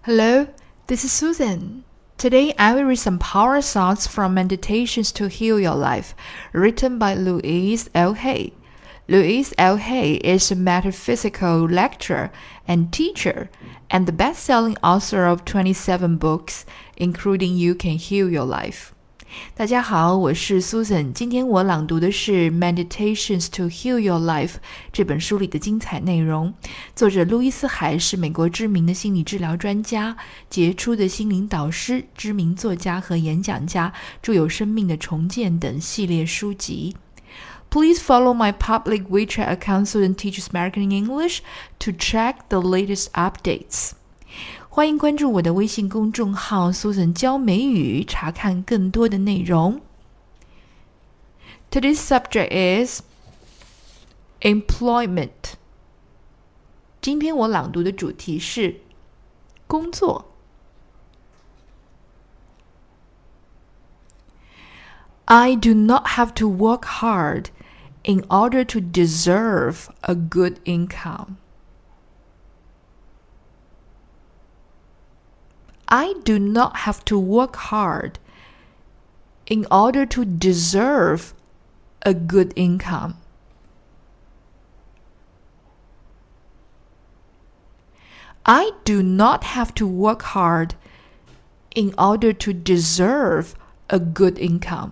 Hello, this is Susan. Today I will read some power thoughts from Meditations to Heal Your Life, written by Louise L. Hay. Louise L. Hay is a metaphysical lecturer and teacher and the best-selling author of 27 books, including You Can Heal Your Life. 大家好，我是 Susan。今天我朗读的是 Meditations to Heal Your Life 这本书里的精彩内容。作者路易斯·海是美国知名的心理治疗专家，杰出的心灵导师，知名作家和演讲家，著有《生命的重建》等系列书籍。Please follow my public WeChat account Susan Teaches American English to check the latest updates. 欢迎关注我的微信公众号 Susan 教美语，查看更多的内容。Today's subject is employment. 今天我朗读的主题是工作。I do not have to work hard in order to deserve a good income.I do not have to work hard in order to deserve a good income. I do not have to work hard in order to deserve a good income.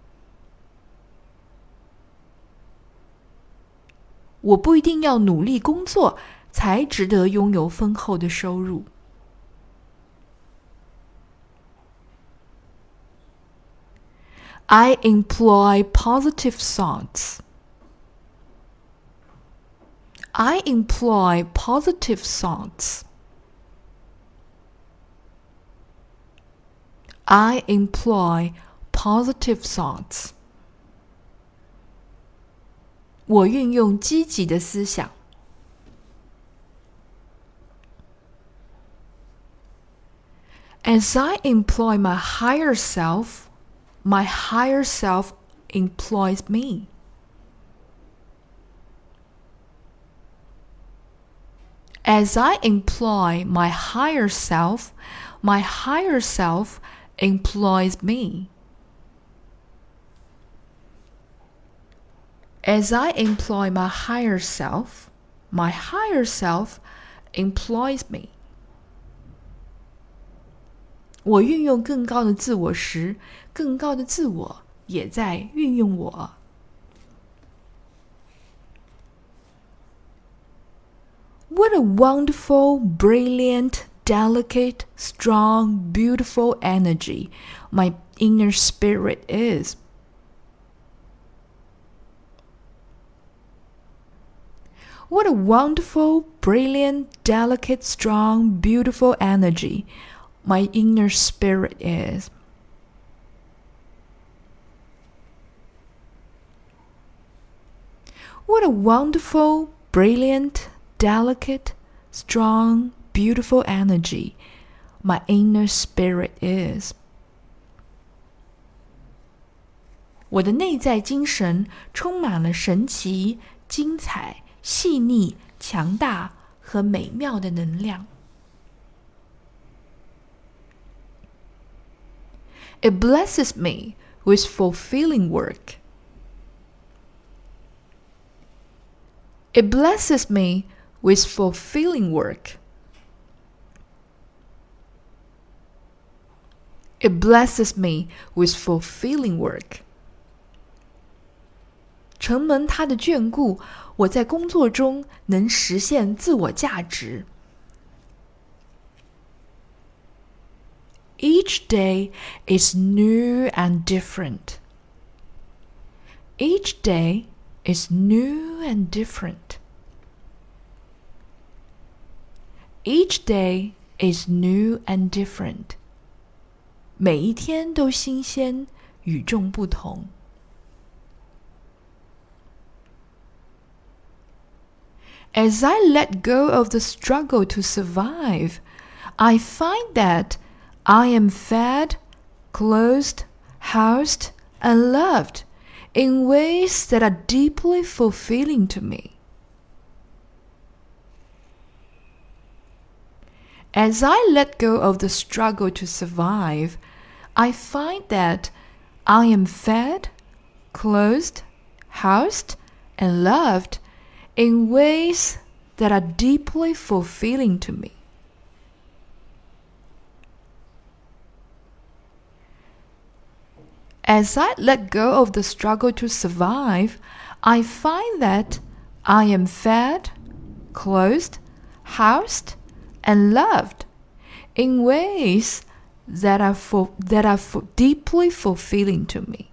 我不一定要努力工作，才值得拥有丰厚的收入。I employ positive thoughts. I employ positive thoughts. I employ positive thoughts. 我运用积极的思想。As I employ my higher self,My higher self employs me. As I employ my higher self employs me. As I employ my higher self employs me.我运用更高的自我时，更高的自我也在运用我。What a wonderful, brilliant, delicate, strong, beautiful energy my inner spirit is. What a wonderful, brilliant, delicate, strong, beautiful energy my inner spirit is. What a wonderful, brilliant, delicate, strong, beautiful energy my inner spirit is. 我的内在精神充满了神奇、精彩、细腻、强大和美妙的能量。It blesses me with fulfilling work. It blesses me with fulfilling work. It blesses me with fulfilling work. 承蒙他的眷顾，我在工作中能实现自我价值。Each day is new and different. Each day is new and different. Each day is new and different. 每一天都新鲜，与众不同。As I let go of the struggle to survive, I find that I am fed, clothed, housed, and loved in ways that are deeply fulfilling to me. As I let go of the struggle to survive, I find that I am fed, clothed, housed, and loved in ways that are deeply fulfilling to me. As I let go of the struggle to survive, I find that I am fed, clothed, housed, and loved in ways that are deeply fulfilling to me.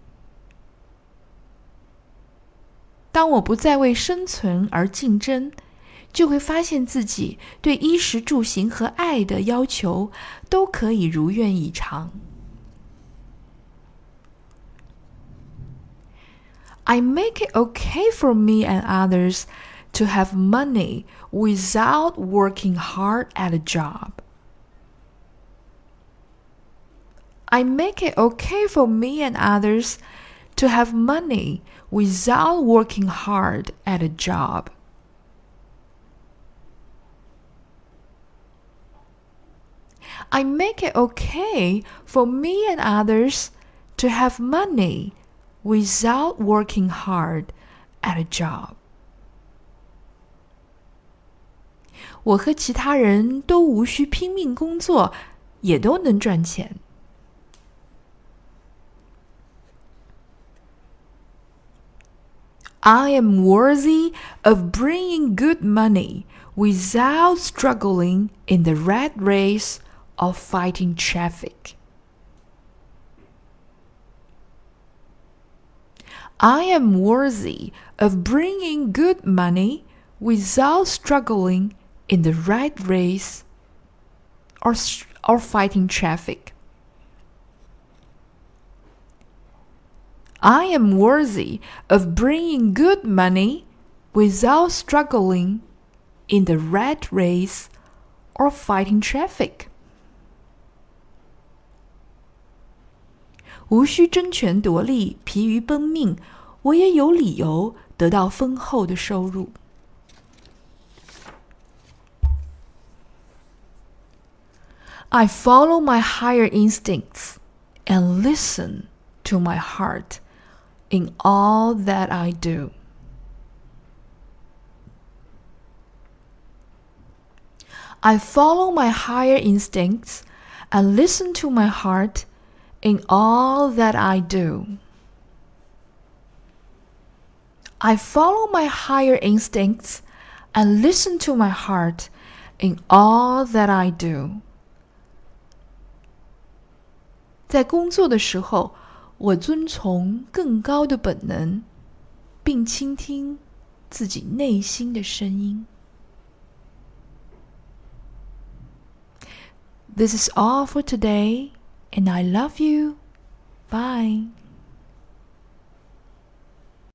当我不再为生存而竞争，就会发现自己对衣食住行和爱的要求都可以如愿以偿。I make it okay for me and others to have money without working hard at a job. I make it okay for me and others to have money without working hard at a job. I make it okay for me and others to have money without working hard at a job. 我和其他人都无需拼命工作，也都能赚钱。I am worthy of bringing good money without struggling in the rat race of fighting traffic. I am worthy of bringing good money without struggling in the rat race or fighting traffic. I am worthy of bringing good money without struggling in the rat race or fighting traffic. 无需争权夺利，疲于奔命，我也有理由得到丰厚的收入。I follow my higher instincts and listen to my heart in all that I do. I follow my higher instincts and listen to my heart in all that I do. I follow my higher instincts and listen to my heart in all that I do. 在工作的时候，我遵从更高的本能，并倾听自己内心的声音。This is all for today, and I love you. Bye.